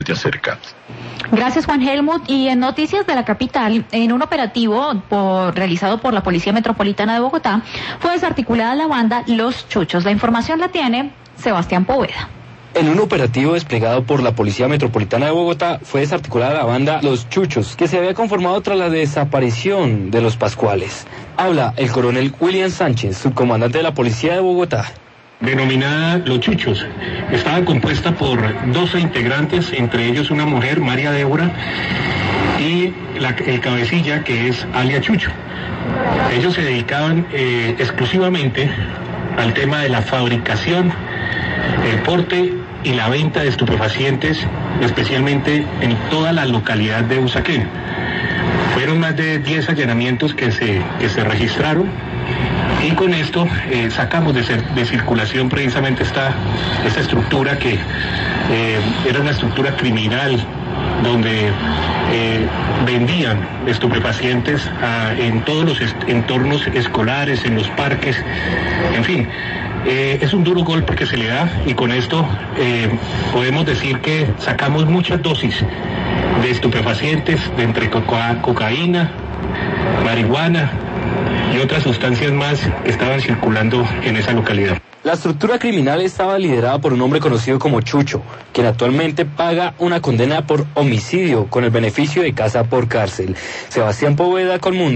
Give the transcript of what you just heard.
te acerca. Gracias, Juan Helmut. Y en noticias de la capital, en un operativo realizado por la Policía Metropolitana de Bogotá, fue desarticulada la banda Los Chuchos. La información la tiene Sebastián Poveda. En un operativo desplegado por la Policía Metropolitana de Bogotá fue desarticulada la banda Los Chuchos, que se había conformado tras la desaparición de los Pascuales. Habla el coronel William Sánchez, subcomandante de la Policía de Bogotá. Denominada Los Chuchos, estaba compuesta por 12 integrantes, entre ellos una mujer, María Débora, y el cabecilla, que es alias Chucho. Ellos se dedicaban exclusivamente al tema de la fabricación, el porte y la venta de estupefacientes, especialmente en toda la localidad de Usaquén. Fueron más de 10 allanamientos que se registraron, y con esto sacamos de circulación precisamente esta estructura que era una estructura criminal, donde vendían estupefacientes en todos los entornos escolares, en los parques, en fin. Es un duro golpe que se le da, y con esto podemos decir que sacamos muchas dosis de estupefacientes, de entre cocaína, marihuana y otras sustancias más que estaban circulando en esa localidad. La estructura criminal estaba liderada por un hombre conocido como Chucho, quien actualmente paga una condena por homicidio con el beneficio de casa por cárcel. Sebastián Poveda, Colmundo.